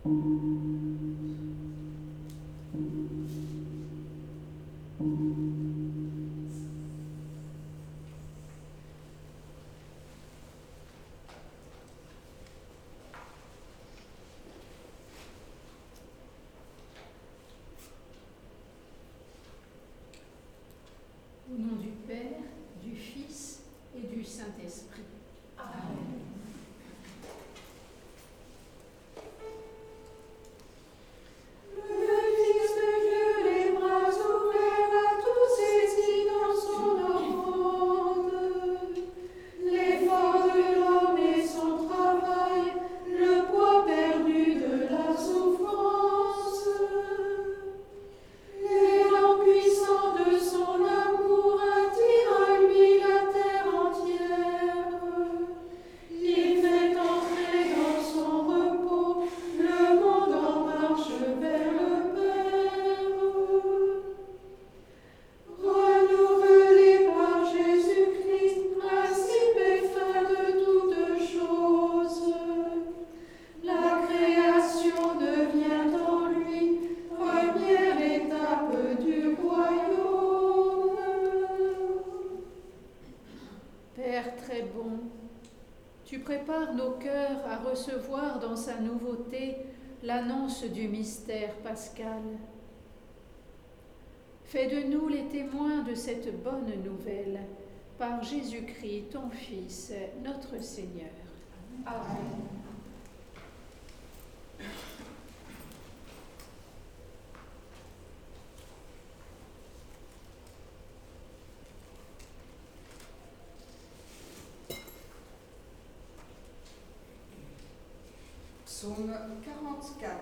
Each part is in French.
Au nom du Père, du Fils et du Saint-Esprit. Amen. Père très bon, tu prépares nos cœurs à recevoir dans sa nouveauté l'annonce du mystère pascal. Fais de nous les témoins de cette bonne nouvelle, par Jésus-Christ, ton Fils, notre Seigneur. Amen. Psaume 44.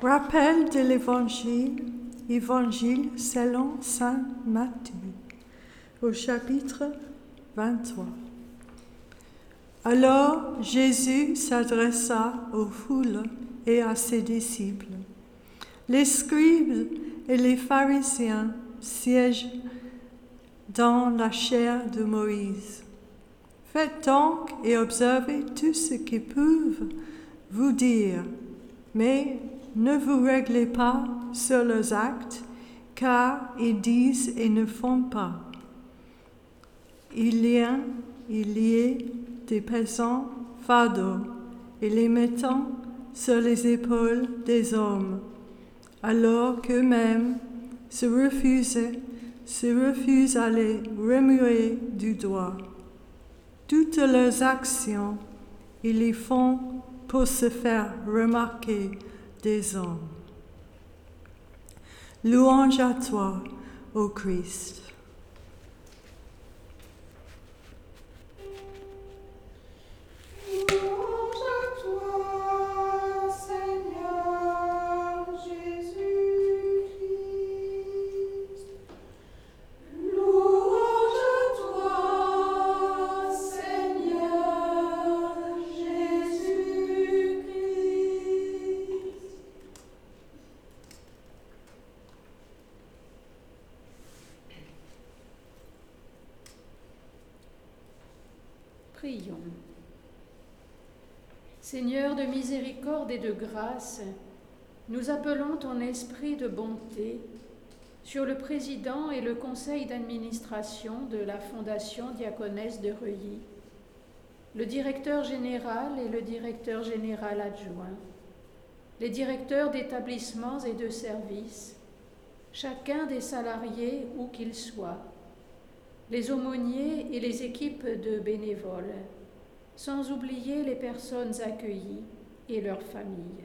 Rappel de l'Évangile selon saint Matthieu, au chapitre 23. Alors Jésus s'adressa aux foules et à ses disciples. Les scribes et les pharisiens siègent dans la chaire de Moïse. Faites donc et observez tout ce qu'ils peuvent vous dire, mais ne vous réglez pas sur leurs actes, car ils disent et ne font pas. Il y a des pesants fardeaux et les mettant sur les épaules des hommes, alors qu'eux-mêmes se refusent à les remuer du doigt. Toutes leurs actions, ils les font pour se faire remarquer des hommes. Louange à toi, ô Christ. Prions. Seigneur de miséricorde et de grâce, nous appelons ton esprit de bonté sur le président et le conseil d'administration de la Fondation Diaconesse de Reuilly, le directeur général et le directeur général adjoint, les directeurs d'établissements et de services, chacun des salariés où qu'ils soient, les aumôniers et les équipes de bénévoles, sans oublier les personnes accueillies et leurs familles.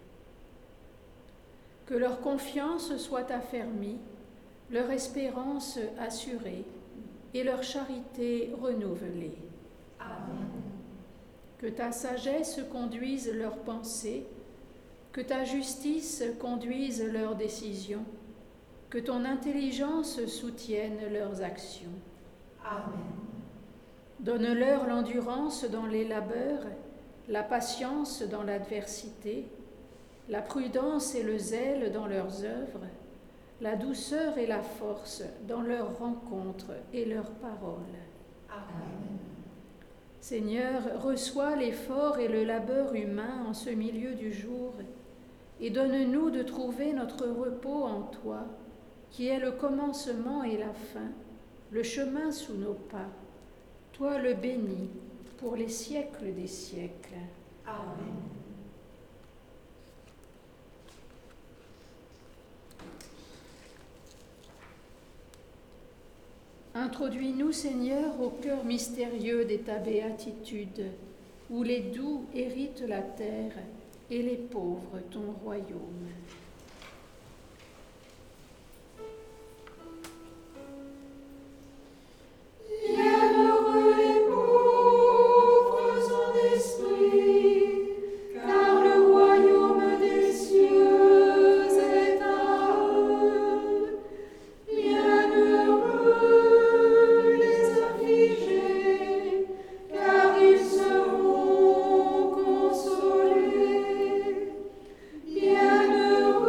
Que leur confiance soit affermie, leur espérance assurée et leur charité renouvelée. Amen. Que ta sagesse conduise leurs pensées, que ta justice conduise leurs décisions, que ton intelligence soutienne leurs actions. Amen. Donne-leur l'endurance dans les labeurs, la patience dans l'adversité, la prudence et le zèle dans leurs œuvres, la douceur et la force dans leurs rencontres et leurs paroles. Amen. Seigneur, reçois l'effort et le labeur humain en ce milieu du jour et donne-nous de trouver notre repos en toi, qui est le commencement et la fin, le chemin sous nos pas. Toi le béni pour les siècles des siècles. Amen. Introduis-nous, Seigneur, au cœur mystérieux de ta béatitude, où les doux héritent la terre et les pauvres ton royaume. Bienheureux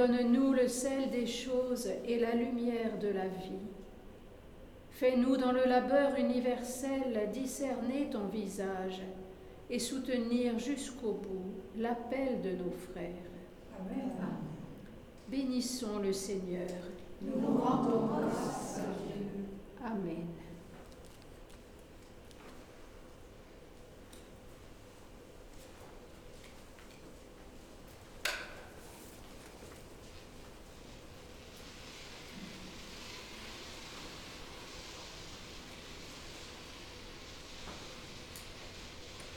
Donne-nous le sel des choses et la lumière de la vie. Fais-nous dans le labeur universel discerner ton visage et soutenir jusqu'au bout l'appel de nos frères. Amen. Bénissons le Seigneur. Nous rendons grâce à Dieu. Amen.